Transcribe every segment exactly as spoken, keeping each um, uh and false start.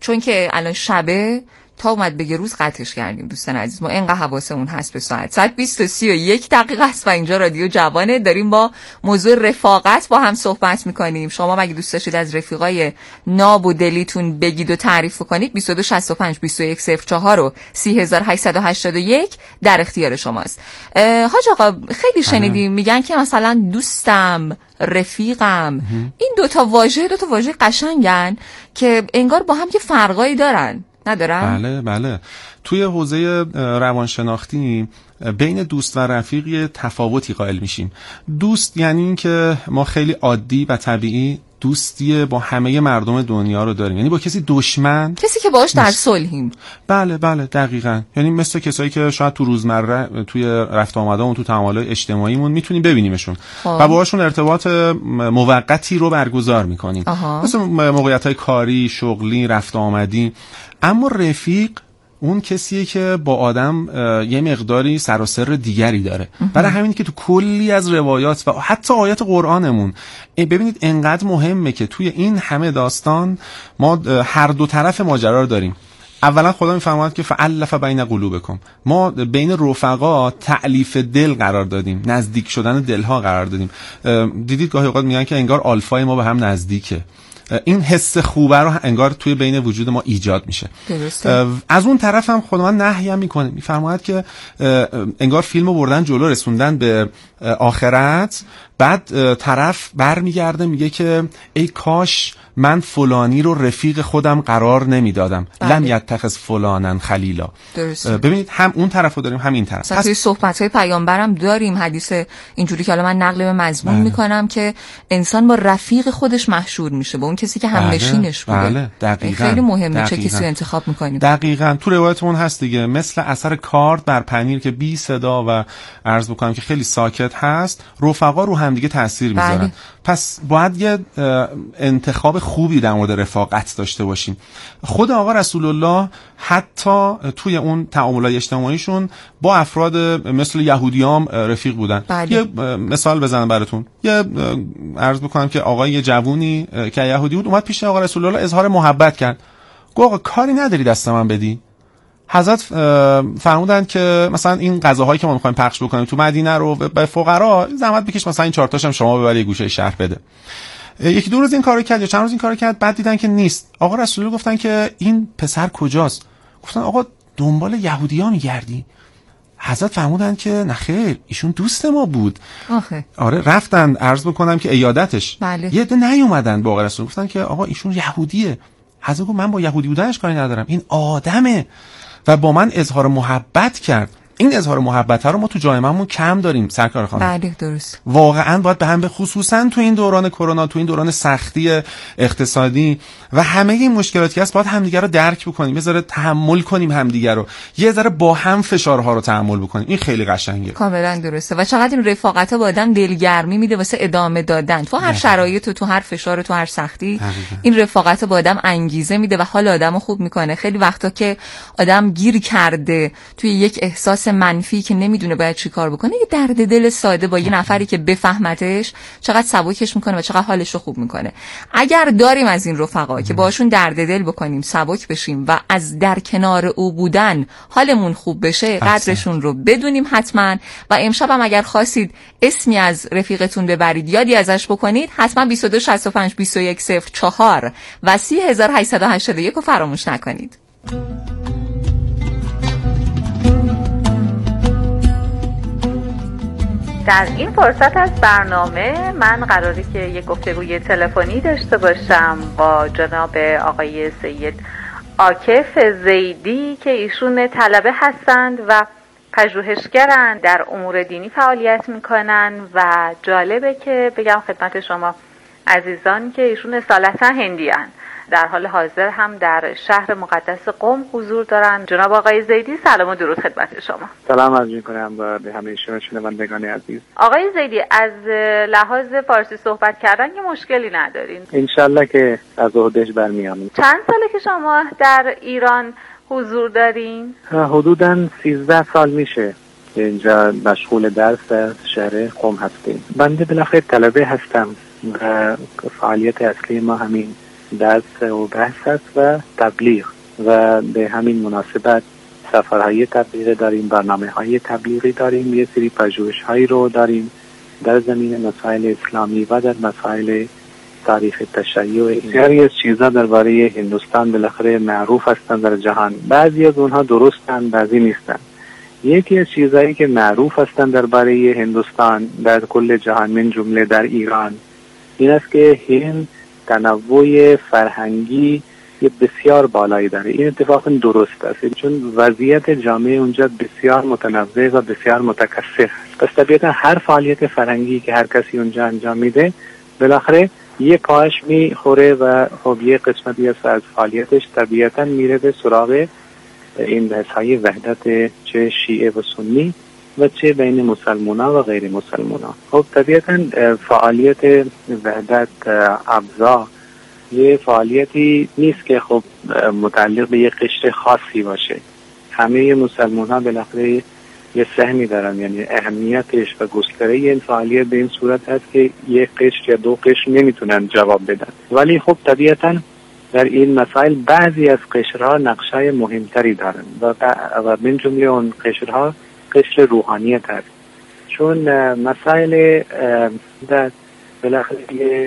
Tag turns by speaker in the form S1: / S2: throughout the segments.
S1: چون که الان شبه تا اومد بگه روز قطعش کردیم دوستان عزیز. ما اینقدر حواسمون هست به ساعت ساعت بیست و سی و یک دقیقه است و اینجا رادیو جوانه، داریم با موضوع رفاقت با هم صحبت میکنیم. شما مگه دوست داشتید از رفیقای ناب و دلیتون بگید و تعریف کنید؟ بیست و دو شصت و پنج بیست و یک صفر چهار و سی هزار و هشتصد و هشتاد و یک در اختیار شماست. حاج آقا خیلی شنیدیم میگن که مثلا دوستم، رفیقم، این دوتا واژه دوتا واژه قشنگن که انگار با هم که فرقایی دارن. ندارم؟
S2: بله بله. توی حوزه روانشناختی بین دوست و رفیق یه تفاوتی قائل میشیم. دوست یعنی این که ما خیلی عادی و طبیعی دوستی با همه مردم دنیا رو داریم، یعنی با کسی دشمن،
S1: کسی که باهاش در صلحیم.
S2: بله بله دقیقاً. یعنی مثل کسایی که شاید تو روزمره توی رفت آمدامون تو تعاملات اجتماعیمون میتونیم ببینیمشون آه. و باهاشون ارتباط موقتی رو برگزار میکنیم، مثل موقعیت‌های کاری، شغلی، رفت آمدی. اما رفیق اون کسیه که با آدم یه مقداری سر و سر دیگری داره. برای همین که تو کلی از روایات و حتی آیات قرآنمون ببینید انقدر مهمه که توی این همه داستان ما هر دو طرف ماجرا رو داریم. اولا خدا میفرماید که فألف بین قلوبکم، ما بین رفقا تألیف دل قرار دادیم، نزدیک شدن دلها قرار دادیم. دیدید گاهی اوقات میگن که انگار آلفای ما به هم نزدیکه. این حس خوبه رو انگار توی بین وجود ما ایجاد میشه. درسته. از اون طرف هم خداوند نهی هم میکنه، میفرماید که انگار فیلمو بردن جلو رسوندن به آخرت، بعد طرف برمیگرده میگه که ای کاش من فلانی رو رفیق خودم قرار نمیدادم. لم یتخذ فلانن خلیلا. درسته. ببینید هم اون طرفو داریم هم این طرف.
S1: پس توی صحبت‌های پیامبرم داریم حدیث اینجوری که حالا من نقل به مضمون بله. میکنم که انسان با رفیق خودش محشور میشه، با اون کسی که همنشینش بوده.
S2: بله دقیقاً.
S1: خیلی مهمه چه کسی انتخاب میکنیم.
S2: دقیقاً. تو روایتمون هست دیگه، مثل اثر کارد بر پنیر که بی صدا و عرض بکنم که خیلی ساکت هست، رفقا رو هم دیگه تاثیر میذارن. بله. پس باید یه انتخاب خوبی در مورد رفاقت داشته باشیم. خود آقا رسول الله حتی توی اون تعاملات اجتماعیشون با افراد مثل یهودیام رفیق بودن. بله. یه مثال بزنم براتون. یه عرض بکنم که آقای یه جوونی که یهودی بود اومد پیش آقا رسول الله اظهار محبت کرد. گفت آقا کاری نداری دست من بدی؟ حضرت فرمودن که مثلا این غذاهایی که ما می‌خوایم پخش بکنیم تو مدینه رو به فقرا زحمت بکش، مثلا این چهار تاشم شما ببری گوشه شهر بده. یکی دو روز این کارو کرد یا چند روز این کارو کرد، بعد دیدن که نیست. آقا رسول الله گفتن که این پسر کجاست؟ گفتن آقا دنبال یهودی‌ها می‌گردی. حضرت فرمودن که نه خیر، ایشون دوست ما بود. آخه. آره رفتن عرض بکنم که عیادتش. بله. یه عده نیومدن با آقا رسول، گفتن که آقا ایشون یهودیه. حضرت گفت من با یهودی بودنش کاری ندارم، این آدمه و با من اظهار محبت کرد. این اظهار محبت رو ما تو جامعه‌مون کم داریم سرکار خانم.
S1: بله درست.
S2: واقعا باید به هم به خصوصا تو این دوران کرونا، تو این دوران سختی اقتصادی و همه این مشکلاتی که هست، باید همدیگه رو درک بکنیم، یه ذره تحمل کنیم همدیگه رو، یه ذره با هم فشارها رو تحمل بکنیم. این خیلی قشنگه.
S1: کاملا درسته. و چقدر این رفاقت با آدم دلگرمی میده واسه ادامه دادن تو هر شرایط، تو هر فشار، تو هر سختی. دقیقا. این رفاقت با آدم انگیزه میده و حال آدمو خوب میکنه. خیلی وقتا که آدم گیر کرده توی یک احساس منفی که نمیدونه باید چی کار بکنه، یه درد دل ساده با یه نفری که بفهمتش چقدر سبکش میکنه و چقدر حالش رو خوب میکنه. اگر داریم از این رفقا که باشون درد دل بکنیم، سبک بشیم و از در کنار او بودن حالمون خوب بشه، قدرشون رو بدونیم حتما. و امشب هم اگر خواستید اسمی از رفیقتون ببرید، یادی ازش بکنید، حتما بیست و دو شصت و پنج بیست و یک صفر چهار و سی هزار و هشتصد و هشتاد و یک رو فراموش نکنید.
S3: در این فرصت از برنامه من قراره که یک گفتگوی تلفنی داشته باشم با جناب آقای سید عاکف زیدی که ایشون طلبه هستند و پژوهشگرند، در امور دینی فعالیت میکنن و جالبه که بگم خدمت شما عزیزان که ایشون اصالتا هندی هستند. در حال حاضر هم در شهر مقدس قم حضور دارن. جناب آقای زیدی سلام و درود خدمت شما.
S4: سلام عرض می‌کنم به همه شما شنوندگان عزیز.
S3: آقای زیدی از لحاظ فارسی صحبت کردن که مشکلی ندارین؟
S4: انشالله که از عهده‌اش برمیامیم.
S3: چند ساله که شما در ایران حضور دارین؟
S4: حدوداً سیزده سال میشه اینجا مشغول درس در شهر قم هستیم. بنده بالاخره طلبه هستم و فعالیت اصلی ما همین درس و بحث است و تبلیغ و به همین مناسبت سفرهای تبلیغی داریم، برنامه‌های تبلیغی داریم، یه سری پژوهش‌هایی رو داریم در زمین مسائل اسلامی و در مسائل تاریخ تشیع. بسیاری از چیزا درباره هندوستان بالاخره معروف هستند در جهان. بعضی از اونها درستند، بعضی نیستند. یکی از چیزایی که معروف هستند درباره هندوستان در کل جهان من جمله در ایران این است که هند تنوع فرهنگی یه بسیار بالایی داره. این اتفاقا درست است چون وضعیت جامعه اونجا بسیار متنوع و بسیار متکثر است. پس طبیعتا هر فعالیت فرهنگی که هر کسی اونجا انجام میده بالاخره یه پاش میخوره و خب یه قسمتی از فعالیتش طبیعتا میره به سراغ این بحث‌های وحدت چه شیعه و سنی و چه بین مسلمانان و غیر مسلمانان. خب طبیعتا فعالیت وحدت ابزا یه فعالیتی نیست که خب متعلق به یه قشر خاصی باشه. همه مسلمانان بالاخره یه سهمی دارن، یعنی اهمیتش و گستره این فعالیت به این صورت هست که یک قشر یا دو قشر نمیتونن جواب بدن. ولی خب طبیعتا در این مسائل بعضی از قشرها نقشای مهمتری دارن و و من جمله اون قشرها قشر روحانیت هست، چون مسائل در بالاخره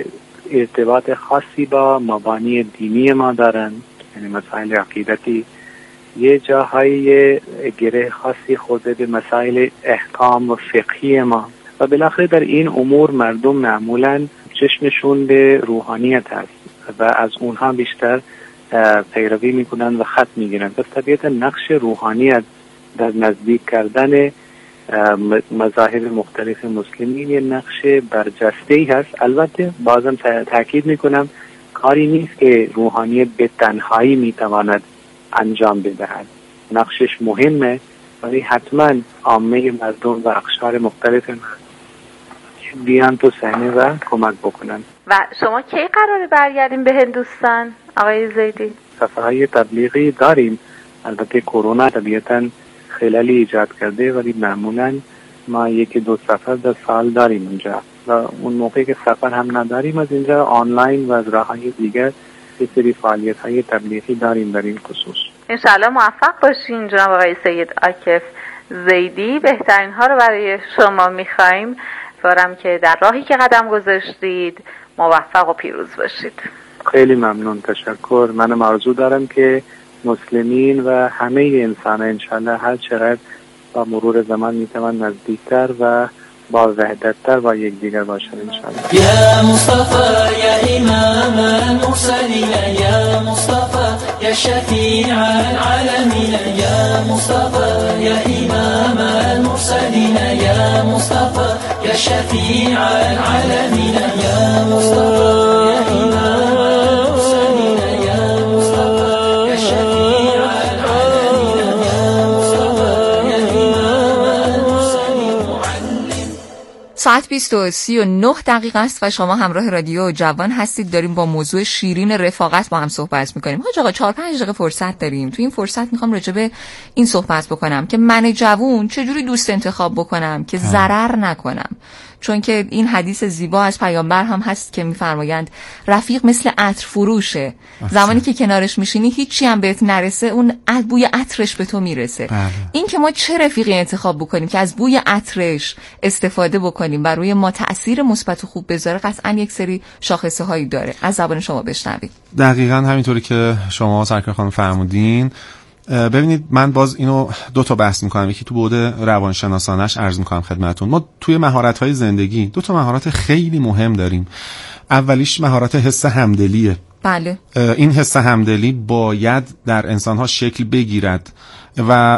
S4: ارتباط خاصی با مبانی دینی ما دارن، یعنی مسائل عقیدتی، یه جاهای گره خاصی خورده به مسائل احکام و فقهی ما و بالاخره در این امور مردم معمولاً چشمشون به روحانیت هست و از اونها بیشتر پیروی میکنن و خط میگیرن. پس طبیعتا نقش روحانیت در نزدیک کردن مذاهب مختلف مسلمین یه نقش برجسته‌ای هست. البته بازم تاکید میکنم کاری نیست که روحانیت به تنهایی میتواند انجام بدهد، نقشش مهمه، ولی حتما عامه مردم و اقشار مختلف بیان تو صحنه و کمک بکنن.
S3: و شما کی قراره برگردیم به هندوستان آقای زیدی؟
S4: سفرهای تبلیغی داریم، البته کرونا طبیعتاً خلالی ایجاد کرده، ولی معمولاً ما یکی دو سفر در سال داریم اونجا و اون موقعی که سفر هم نداریم از اینجا آنلاین و از راههای دیگر یه سری فعالیت‌های تبلیغی داریم در این خصوص.
S3: انشاءالله موفق باشین جناب آقای سید عاکف زیدی. بهترین ها رو برای شما می‌خوایم. امیدوارم که در راهی که قدم گذاشتید موفق و پیروز باشید.
S4: خیلی ممنون، تشکر. منم آرزو دارم که مسلمین و همه انسان انشاءالله هر چقدر با مرور زمان میتوان نزدیکتر و با وحدتتر با یکدیگر باشن انشاءالله.
S5: یا مصطفی یا امام المرسلین یا مصطفی یا شفیع العالمین یا مصطفی یا امام المرسلین یا مصطفی یا شفیع العالمین یا مصطفی یا امام المرسلین یا مصطفی یا شفیع العالمین یا مصطفی یا امام المرسلین معلم.
S1: ساعت بیست و سی و نه دقیقه است و شما همراه رادیو جوان هستید. داریم با موضوع شیرین رفاقت با هم صحبت میکنیم. حاج آقا چهار پنج دقیقه فرصت داریم. تو این فرصت میخوام راجع به این صحبت بکنم که من جوون چجوری دوست انتخاب بکنم که ضرر نکنم، چون که این حدیث زیبا از پیامبر هم هست که میفرمایند رفیق مثل عطر فروشه. زمانی که کنارش میشینی هیچی هم بهت نرسه، اون بوی عطرش به تو میرسه. بله. این که ما چه رفیقی انتخاب بکنیم که از بوی عطرش استفاده بکنیم و روی ما تأثیر مثبت و خوب بذاره، قطعا یک سری شاخصه هایی داره. از زبان شما بشنوید.
S2: دقیقاً همینطوری که شما سرکار خانم فرمودین. ببینید من باز اینو دو تا بحث میکنم، یکی تو بعد روانشناسانش عرض میکنم خدمتتون. ما توی مهارت‌های زندگی دو تا مهارت خیلی مهم داریم. اولیش مهارت حس همدلیه.
S1: بله. این
S2: حس همدلی باید در انسان‌ها شکل بگیرد و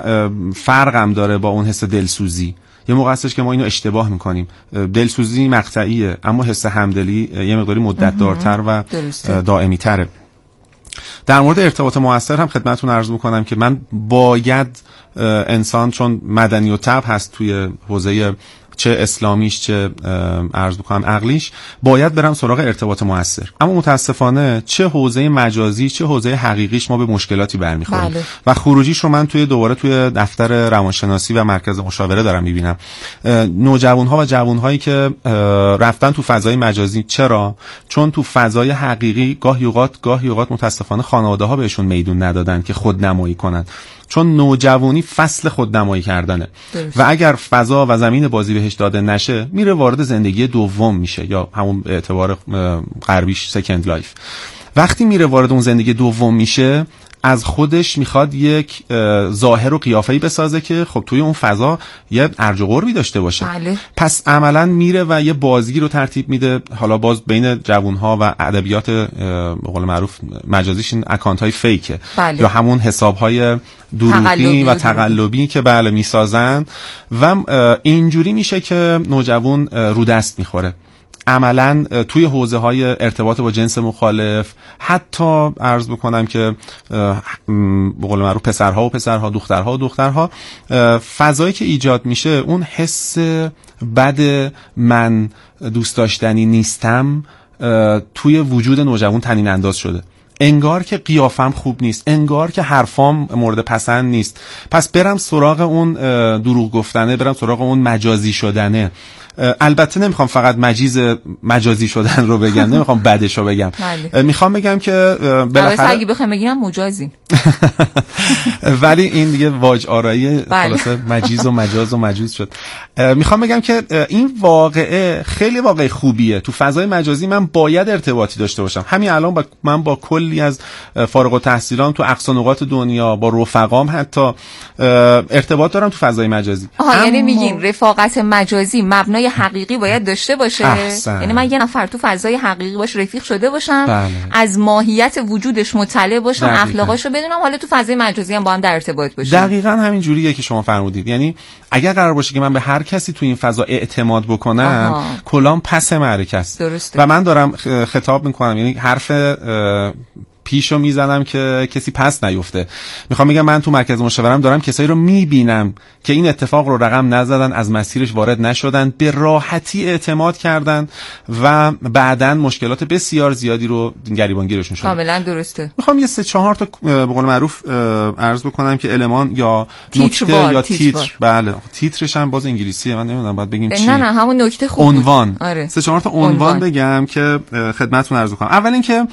S2: فرقم داره با اون حس دلسوزی. یه موقع هستش که ما اینو اشتباه میکنیم. دلسوزی مقطعیه، اما حس همدلی یه مقداری مدت دارتر و دائمی تره. در مورد ارتباط مؤثر هم خدمتتون عرض میکنم که من باید انسان چون مدنی و طبع هست توی حوزه چه اسلامیش چه عرض بکنم عقلیش، باید برم سراغ ارتباط مؤثر. اما متاسفانه چه حوزه مجازی چه حوزه حقیقیش ما به مشکلاتی برمیخوریم. بله. و خروجیش رو من توی دوباره توی دفتر روانشناسی و مرکز مشاوره دارم میبینم. نوجوان‌ها و جوان‌هایی که رفتن تو فضای مجازی. چرا؟ چون تو فضای حقیقی گاهی اوقات گاهی اوقات متاسفانه خانواده‌ها بهشون میدون ندادن که خودنمایی کنن، چون نوجوانی فصل خودنمایی کردنه. درست. و اگر فضا و زمین بازی بهش داده نشه میره وارد زندگی دوم میشه، یا همون به اعتبار غربیش سکند لایف. وقتی میره وارد اون زندگی دوم میشه از خودش میخواد یک ظاهر و قیافه‌ای بسازه که خب توی اون فضا یه ارج و قربی داشته باشه. بله. پس عملاً میره و یه بازی رو ترتیب میده، حالا باز بین جوانها و ادبیات به قول معروف مجازیش این اکانت های فیکه. بله. یا همون حساب های دروغی و تقلبی که بله میسازن و اینجوری میشه که نوجوان رو دست میخوره. عملاً توی حوزه های ارتباط با جنس مخالف، حتی عرض بکنم که به قول معروف پسرها و پسرها، دخترها و دخترها، فضایی که ایجاد میشه اون حس بد من دوست داشتنی نیستم توی وجود نوجوان طنین انداز شده. انگار که قیافم خوب نیست، انگار که حرفام مورد پسند نیست، پس برم سراغ اون دروغ گفتنه، برم سراغ اون مجازی شدنه. البته نمیخوام فقط مجیز مجازی شدن رو بگم، نمیخوام بدش رو بگم. میخوام بگم که
S1: بالاخره اگه بخوام بگم مجازی
S2: ولی این دیگه واج آرایی خلاصه مجیز و مجاز و مجوز شد. میخوام بگم که این واقعه خیلی واقعه خوبیه. تو فضای مجازی من باید ارتباطی داشته باشم. همین الان با من با کلی از فارغ التحصیلان تو اقصا نقاط دنیا، با رفقام حتی ارتباط دارم تو فضای مجازی.
S1: آها، اما... یعنی میگین رفاقت مجازی مبنای حقیقی باید داشته باشه.
S2: احسن.
S1: یعنی من یه نفر تو فضای حقیقی باش رفیق شده باشم،
S2: بله.
S1: از ماهیت وجودش مطلع باشم، اخلاقاشو بدونم، حالا تو فضای مجازی هم با هم در ارتباط باشیم.
S2: دقیقاً همین جوریه که شما فرمودید. یعنی اگر قرار باشه که من به هر کسی تو این فضا اعتماد بکنم، کلام پس معرکه است. و من دارم خطاب میکنم، یعنی حرف پیشو میزنم که کسی پس نیفته. میخوام بگم من تو مرکز مشاورم دارم کسایی رو میبینم که این اتفاق رو رقم نزدن، از مسیرش وارد نشدن، به راحتی اعتماد کردن و بعداً مشکلات بسیار زیادی رو گریبانگیرشون شد.
S1: کاملا درسته.
S2: میخوام یه سه چهار تا به قول معروف عرض بکنم که المان یا نکته یا تیتر. بله، تیترش هم باز انگلیسیه، من نمیدونم باید بگیم چی.
S1: نه نه همون نکته خوب.
S2: عنوان.
S1: آره.
S2: سه چهار تا عنوان بگم که خدمتتون عرض کنم. اول اینکه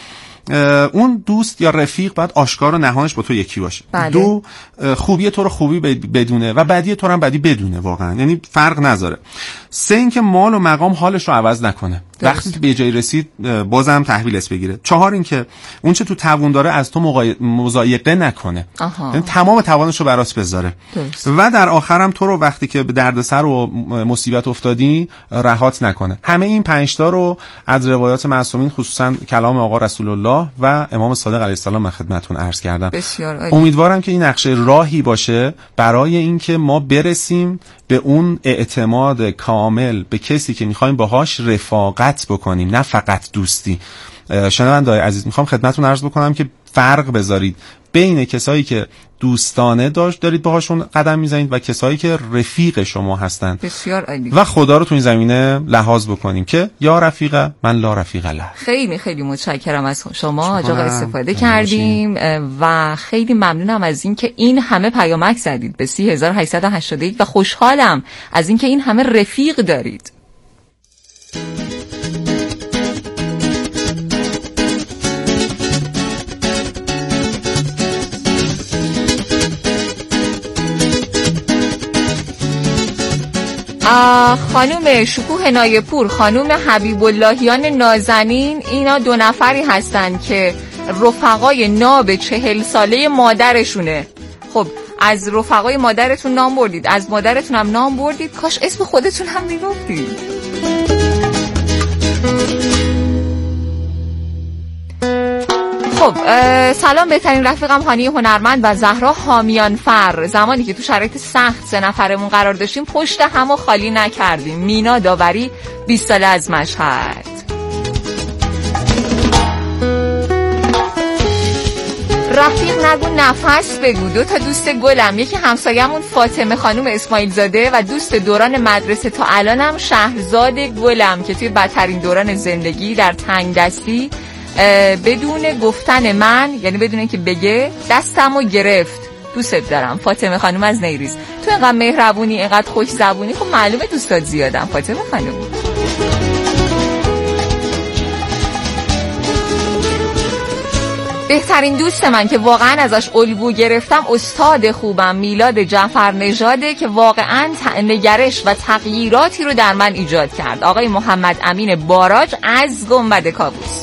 S2: اون دوست یا رفیق باید آشکار و نهانش با تو یکی باشه.
S1: بله.
S2: دو، خوبی تو رو خوبی بدونه و بدی تو رو هم بدی بدونه، واقعا یعنی فرق نذاره. سه، اینکه مال و مقام حالش رو عوض نکنه، وقتی که به جای رسید بازم تحویل اس بگیره. چهار، اینکه اون چه تو توان داره از تو مقای... مضایقه نکنه، یعنی تمام توانش رو براس بذاره. درست. و در آخرم تو رو وقتی که به دردسر و مصیبت افتادی رهات نکنه. همه این پنج تا رو از روایات معصومین، خصوصا کلام آقا رسول الله و امام صادق علیه السلام من خدمتتون عرض کردم.
S1: بسیار عالی.
S2: امیدوارم که این نقشه راهی باشه برای اینکه ما برسیم به اون اعتماد کامل به کسی که میخوایم باهاش رفاقت بکنیم، نه فقط دوستی. شنونده‌های عزیز، میخوام خدمتتون عرض بکنم که فرق بذارید بین کسایی که دوستانه داشت دارید باهاشون قدم میزنید و کسایی که رفیق شما هستند.
S1: بسیار عالی.
S2: و خدا رو تو این زمینه لحاظ بکنیم که یا رفیق من لا رفیق له.
S1: خیلی خیلی متشکرم از شما آقا، استفاده کردیم و خیلی ممنونم از این که این همه پیامک زدید به سی هزار و هشتصد و هشتاد و یک و خوشحالم از این که این همه رفیق دارید. خانم شکوه نایپور، خانم حبیب اللهیان نازنین، اینا دو نفری هستن که رفقای ناب چهل ساله مادرشونه. خب از رفقای مادرتون نام بردید، از مادرتون هم نام بردید، کاش اسم خودتون هم میگفتید. خب سلام، بهترین رفیقم هانی هنرمند و زهرا حامیان فر. زمانی که تو شرایط سخت سه نفرمون قرار داشتیم پشت همو خالی نکردیم. مینا داوری، بیست ساله از مشهد. رفیق نگو نفس بگو. دو تا دوست گلم، یکی همسایه‌مون فاطمه خانم اسماعیل زاده و دوست دوران مدرسه تا الانم شهرزاد گلم که توی بدترین دوران زندگی در تنگ دستی بدون گفتن من، یعنی بدون اینکه بگه، دستمو گرفت. دوست دارم فاطمه خانم از نیریز. تو اینقدر مهربونی، اینقدر خوش زبونی، خب معلومه دوستات زیادم فاطمه خانم. بهترین دوست من که واقعا ازش الگو گرفتم استاد خوبم میلاد جعفر نژاده که واقعا نگرش و تغییراتی رو در من ایجاد کرد. آقای محمد امین باراج از گنبد کاووس.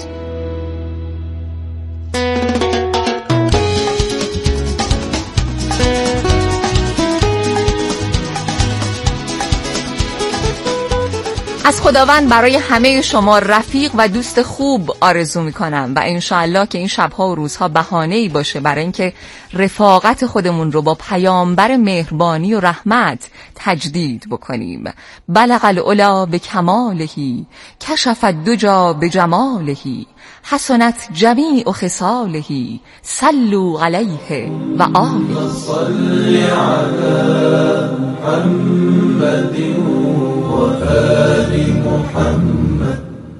S1: از خداوند برای همه شما رفیق و دوست خوب آرزو میکنم و انشاءالله که این شبها و روزها بهانه‌ای باشه برای اینکه رفاقت خودمون رو با پیامبر مهربانی و رحمت تجدید بکنیم. بلغ العلا به کمالهی، کشف الدجا به جمالهی، حسنت جمیع خصالهی، صلوا علیه و آله. صل علی محمد و آل محمد.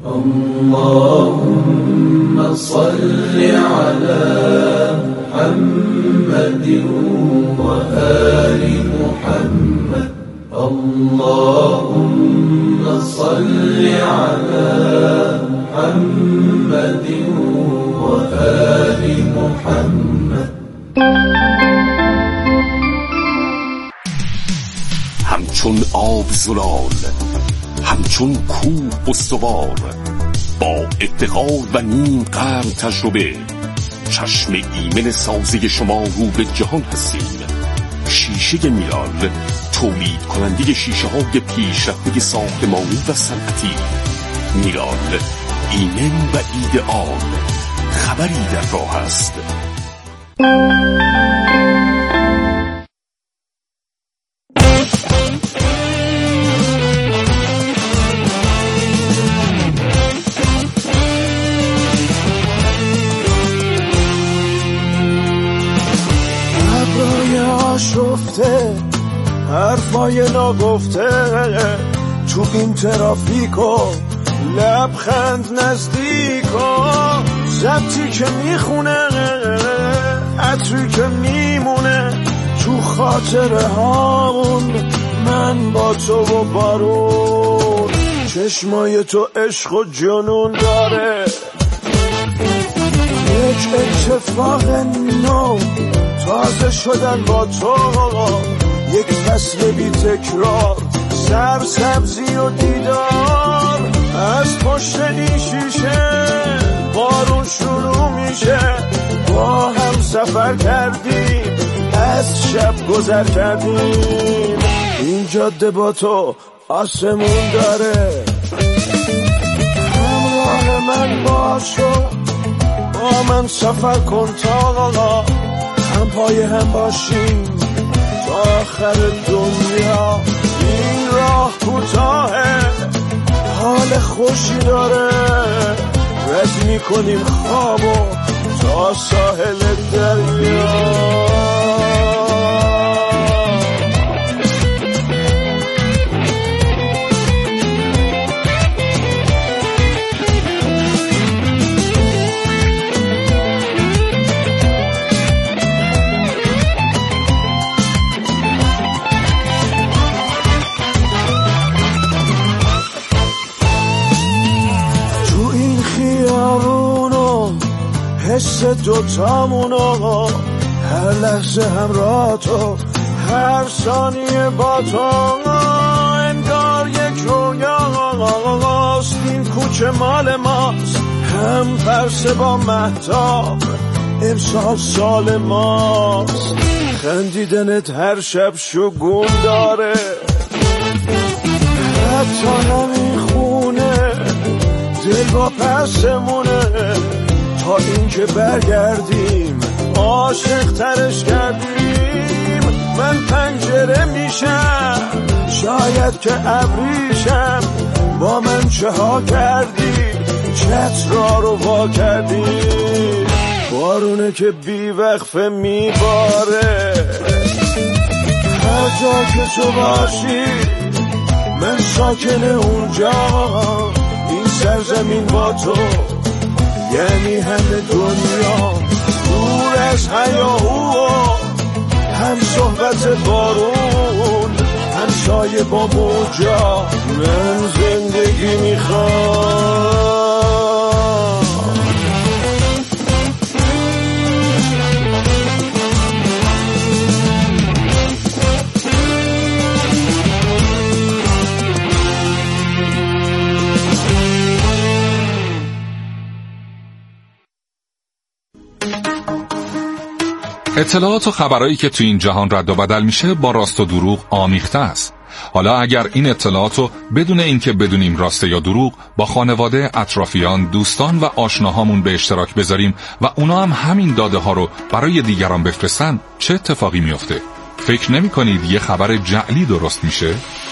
S1: اللهم صل علی محمد و آل محمد. اللهم صل علی محمد و آل محمد.
S6: همچون آب زلال، همچون کوه استوار، با افتخار و نیم قرن تجربه، چشم ایمن سازی شما رو به جهان هستیم. شیشه میلال، تولید کننده شیشه های پیشرفته ساختمانی و صنعتی. میلال، ایمن و ایدئال. خبری در راه است.
S7: شفته حرفای ناگفته تو این ترافیکو، لبخند نزدیکو، ضبطی که میخونه، عطری که میمونه تو خاطره هامون، من با تو و بارون. چشمای تو عشق و جنون داره، یک اتفاق نو تازه شدن با تو، یک فصل بی تکرار، سر سبزی و دیدار. از پشت این شیشه بارون شروع میشه، با هم سفر کردیم، از شب گذر کردیم. این جاده با تو آسمون داره، همراه من باشو، با من سفر کن تا هم پای هم باشیم تا آخر دنیا. این راه کوتاهه، حال خوشی داره، رد میکنیم خوابو تا ساحل دریا. حس دوتامونو، هر لحظه همراه تو، هر ثانیه با تو، انگار یک رویاست. این کوچه مال ماست، هم پرسه با مهتاب، امسال سال ماست. خندیدنت هر شب شگون داره، حتی نمیخونه، دل با پسمونه. تا اینکه برگردیم عاشق ترش کردیم. من پنجره میشم، شاید که ابریشم، با من چه ها کردی، چترا رو وا کردی. بارونه که بی وقفه میباره، هر جا که تو باشی من ساکن اونجا. این سرزمین با تو یعنی همه دنیا، دور از هیاهو هم صحبت بارون، هم سایه با موجا. من زندگی میخوام.
S8: اطلاعات و خبرایی که تو این جهان رد و بدل میشه با راست و دروغ آمیخته است. حالا اگر این اطلاعاتو بدون اینکه بدونیم راسته یا دروغ با خانواده، اطرافیان، دوستان و آشناهامون به اشتراک بذاریم و اونا هم همین داده ها رو برای دیگران بفرستن، چه اتفاقی میفته؟ فکر نمی کنید یه خبر جعلی درست میشه؟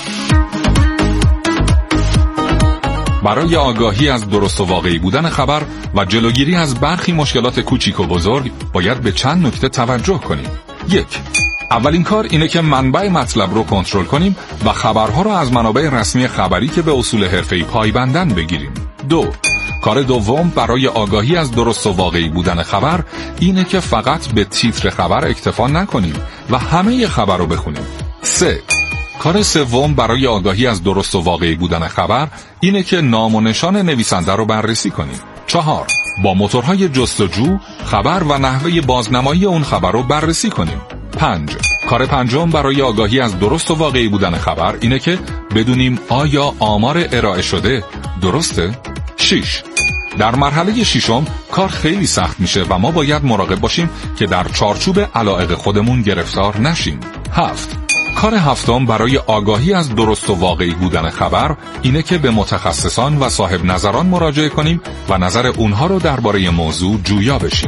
S8: برای آگاهی از درست و واقعی بودن خبر و جلوگیری از برخی مشکلات کوچیک و بزرگ باید به چند نکته توجه کنیم. یک، اولین کار اینه که منبع مطلب رو کنترل کنیم و خبرها رو از منابع رسمی خبری که به اصول حرفه‌ای پایبندن بگیریم. دو، کار دوم برای آگاهی از درست و واقعی بودن خبر اینه که فقط به تیتر خبر اکتفا نکنیم و همه خبر رو بخونیم. سه، کار سوم برای آگاهی از درست و واقعی بودن خبر اینه که نام و نشان نویسنده رو بررسی کنیم. چهار، با موتورهای جستجو خبر و نحوه بازنمایی اون خبر رو بررسی کنیم. پنج، کار پنجم برای آگاهی از درست و واقعی بودن خبر اینه که بدونیم آیا آمار ارائه شده درسته؟ شش، در مرحله ششم کار خیلی سخت میشه و ما باید مراقب باشیم که در چارچوب علایق خودمون گرفتار نشیم. هفت، کار هفتم برای آگاهی از درست و واقعی بودن خبر اینه که به متخصصان و صاحب نظران مراجعه کنیم و نظر اونها رو درباره موضوع جویا بشیم.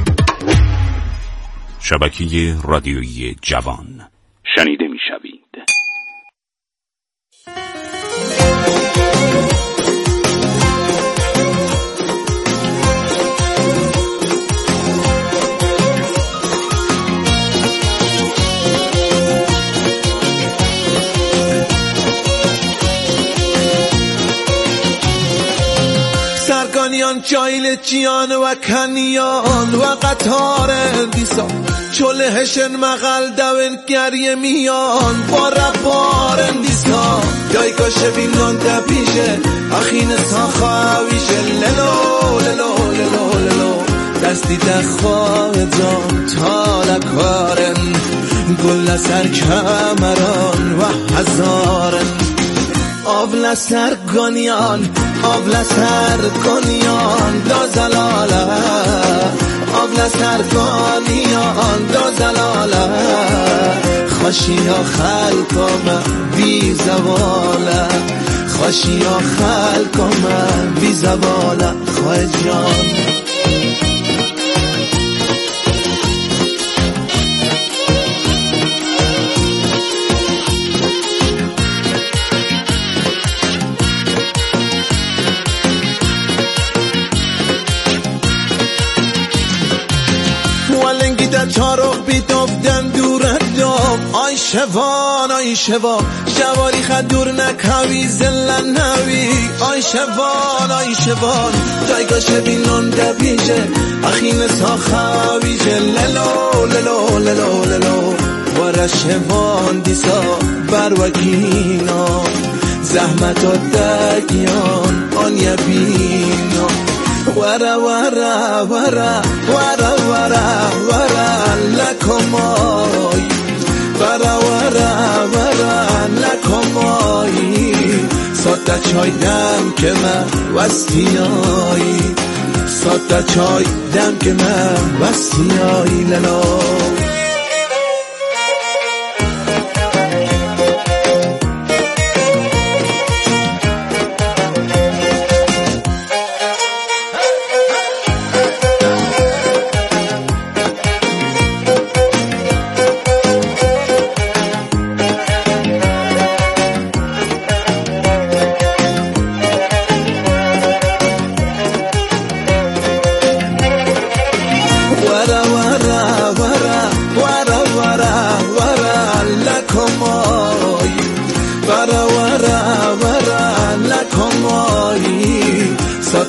S6: شبکه رادیویی جوان شنیده میشوید.
S7: سرگانیان جایل جیان و کنیان و قطار دیسا چلهشن مغل دون گریه میان با ربار دیسا جایگاش بینان دبیشه اخین ساخاویشه للو للو للو للو دستی دخواه جان تالکارن گل سر کمران و هزارن آبل سرگانیان آبل سرگانیان دا زلاله آبل سرگانیان دا زلاله خوشی ها خلقم بی زواله خوشی ها خلقم بی زواله خواه جان چارو بیدافتن دورت دام آی شوان آی شوان شواری خد دور نکاوی زلن نوی آی شوان آی شوان جایگاش بینان دبیجه اخین ساخاویجه للو للو للو للو ورا شوان دیسا بروکینا زحمت و دگیان آن یبینا ورا ورا ورا ورا ورا ورا لکمای ورا ورا ورا لکمای ساده چای دم که من وستیایی ساده چای دم که من وستیایی للا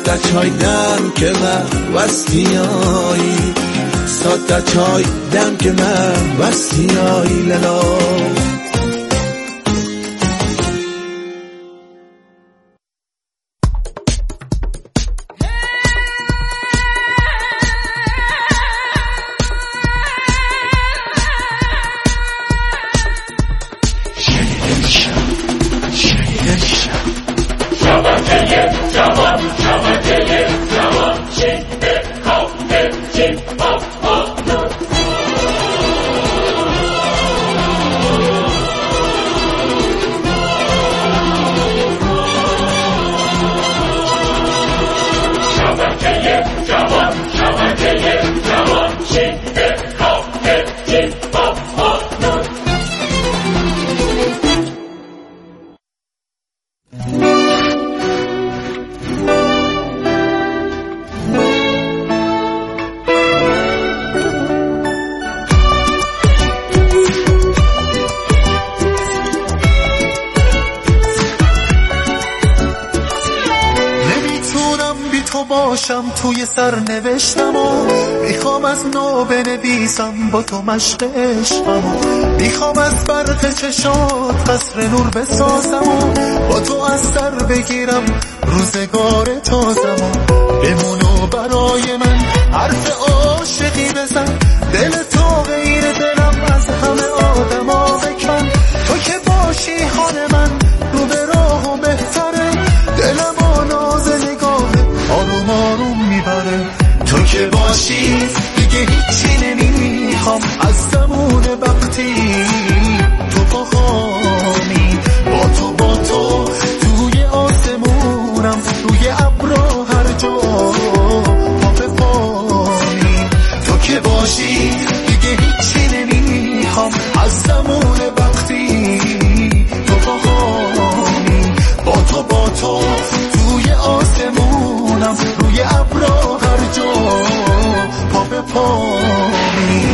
S7: ساده چای دم که من وستیایی ساده چای دم که من وستیایی للا
S9: توی سر نوشتم و میخوام از نو بنویسم با تو مشق عشقم و میخوام از برق چشات قصر نور بسازم و با تو از سر بگیرم روزگار تازم و بمونو برای من حرف عاشقی بزن دل تو غیر دلم از همه آدم ها بکن تو که باشی حال من رو به راه و بهتره دلم و ناز نگاه آروم آروم میبره تو که باشی دیگه هیچی نمیخوام از زمون وقتی تو پاهامی با تو با تو توی آسمونم روی ابرا هر جا پا به پامی تو که باشی دیگه هیچی نمیخوام از زمون وقتی تو پاهامی با تو با تو توی آسمونم روی ابرا هر جا پا به پامی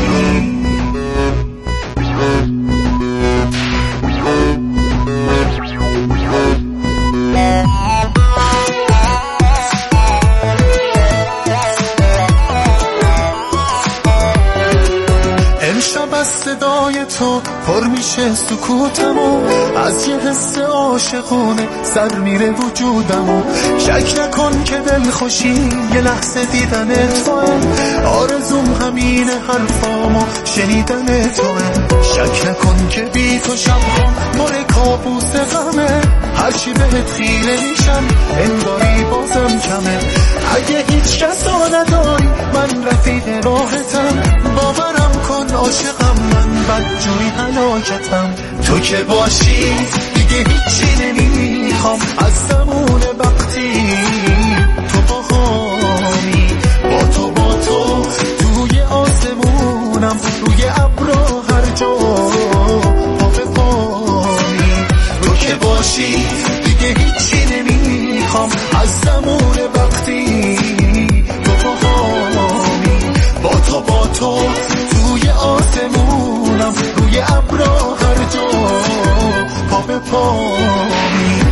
S9: امشب از صدای تو پر میشه سکوتم و از یه حس عاشقونه سر میره وجودم و شک نکن که دل خوشی یه لحظه دیدن توه آرزوم همین حرفامو شنیدن توه شک نکن که بی تو شبها مال کابوس غمه هرچی بهت خیره میشم انگاری بازم کمه اگه هیچ کس نداری من رفیق راحتم باورم کن عاشقم من بدجوری هلاکتم تو که باشی دیگه هیچی نمیخوام از زمون وقتی تو پاهامی با تو با تو توی آسمونم روی ابرا هر جا پا به پامی تو که باشی دیگه هیچی نمیخوام از زمون وقتی تو پاهامی با تو با تو توی آسمونم روی ابرا هر جا پا به پامی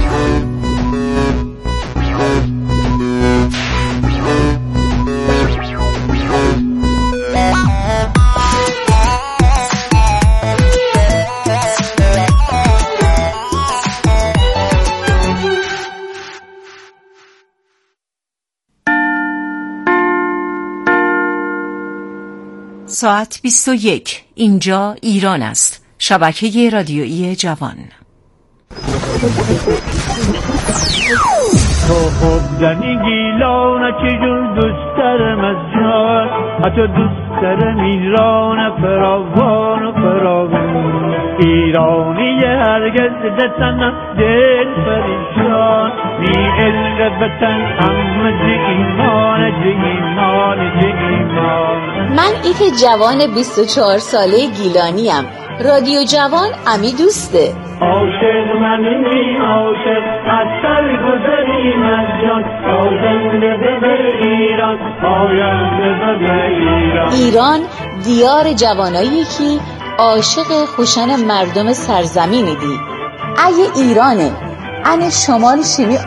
S10: ساعت بیست و یک. اینجا ایران است. شبکه رادیویی جوان.
S11: تو خوبدنی گیلانه چجور دوست دارم از جان حتی دوست دارم ایران فراوان و فراوان ایرانی هرگز دتنم دل پریشان نی عشق بتن همه جی ایمان جی ایمان جی ایمان.
S12: من ایک جوان بیست و چهار ساله گیلانیم. رادیو جوان امی دوسته.
S11: عاشق منی عاشق از سر گذریم از جان آینده به ایران آینده به ایران.
S12: ایران دیار جوانایی که عاشق خوشن مردم سرزمینی دی. اگه ایرانه ان شمال شیمی